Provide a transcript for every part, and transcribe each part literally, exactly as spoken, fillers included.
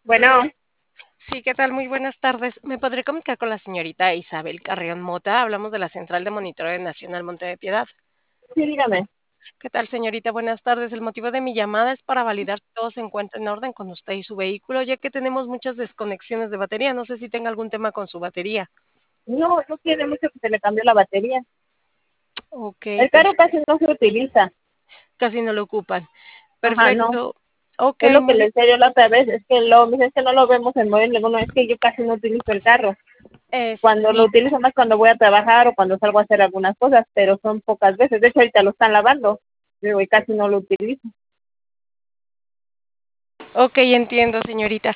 Bueno, Sí, ¿qué tal? Muy buenas tardes. ¿Me podré comunicar con la señorita Isabel Carrión Mota? Hablamos de la Central de Monitoreo Nacional Monte de Piedad. sí, dígame. ¿Qué tal, señorita? Buenas tardes. El motivo de mi llamada es para validar si todo se encuentra en orden con usted y su vehículo, ya que tenemos muchas desconexiones de batería. No sé si tenga algún tema con su batería. No, no tiene mucho que se le cambió la batería. Ok, El carro casi perfecto. no se utiliza. Casi no lo ocupan. Ajá, no. Perfecto. Ok, Es lo que muy le bien. decía yo la otra vez, es que lo, me dice, es que no lo vemos en móvil ninguno, es que yo casi no utilizo el carro. Eh, Cuando lo sí, utilizo más cuando voy a trabajar o cuando salgo a hacer algunas cosas, pero son pocas veces. De hecho, ahorita lo están lavando, digo, y casi no lo utilizo. ok, entiendo, señorita.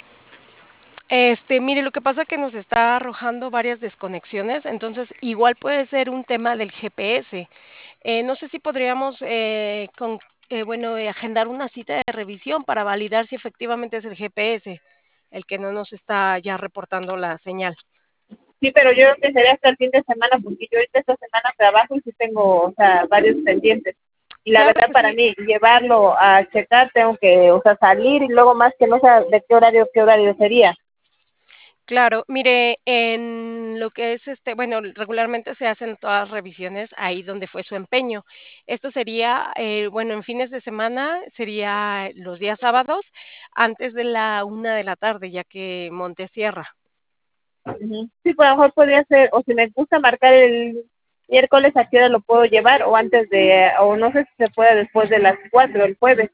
Este, mire, lo que pasa es que nos está arrojando varias desconexiones, entonces igual puede ser un tema del G P S. Eh, no sé si podríamos, eh, con, eh, bueno, eh, agendar una cita de revisión para validar si efectivamente es el G P S el que no nos está ya reportando la señal. Sí, pero yo creo que sería hasta el fin de semana, porque yo ahorita esta semana trabajo y sí tengo, o sea, varios pendientes. Y la Claro verdad, que para sí, mí, llevarlo a checar, tengo que, o sea, salir y luego más que no sé de qué horario, qué horario sería. claro. Mire, en lo que es este, bueno, regularmente se hacen todas las revisiones ahí donde fue su empeño. Esto sería, eh, bueno, en fines de semana, sería los días sábados, antes de la una de la tarde, ya que Monte cierra. Ujú. Sí, pues a lo mejor podría ser, o si me gusta marcar el miércoles, ¿a qué hora lo puedo llevar? O antes de, o no sé si se puede después de las cuatro, el jueves.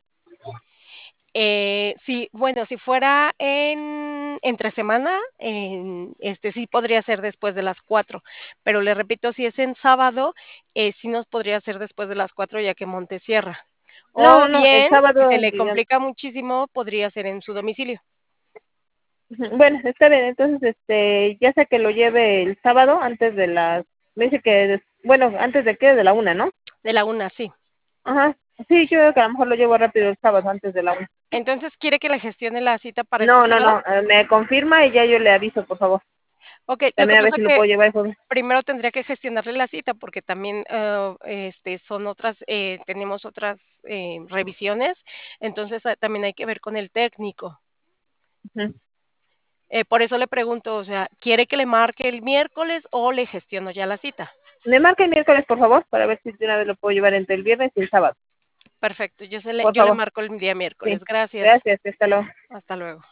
Eh, sí, bueno, si fuera en entre semana, en, este sí podría ser después de las cuatro, pero le repito, si es en sábado, eh, sí nos podría ser después de las cuatro, ya que Monte cierra. No, no, O no, el bien, si se sábado, le digamos. complica muchísimo, podría ser en su domicilio, Ujú. Bueno, está bien, entonces, este, ya sea que lo lleve el sábado antes de las, me dice que, des- bueno, antes de qué, de la una, ¿no? de la una, sí. Ajá, sí, yo creo que a lo mejor lo llevo rápido el sábado antes de la una. Entonces, ¿quiere que le gestione la cita para este No, no, sábado? no, eh, me confirma y ya yo le aviso, por favor. Okey, lo que También a ver pasa si lo que puedo llevar el jueves. primero tendría que gestionarle la cita, porque también, ah, este, son otras, eh, tenemos otras, eh, revisiones, entonces, ah, también hay que ver con el técnico. Ujú. Eh, por eso le pregunto, o sea, ¿quiere que le marque el miércoles o le gestiono ya la cita? Me marca el miércoles, por favor, para ver si de una vez lo puedo llevar entre el viernes y el sábado. Perfecto, yo se le Por yo le favor. marco el día Sí. miércoles. Gracias. Gracias, hasta luego. Hasta luego.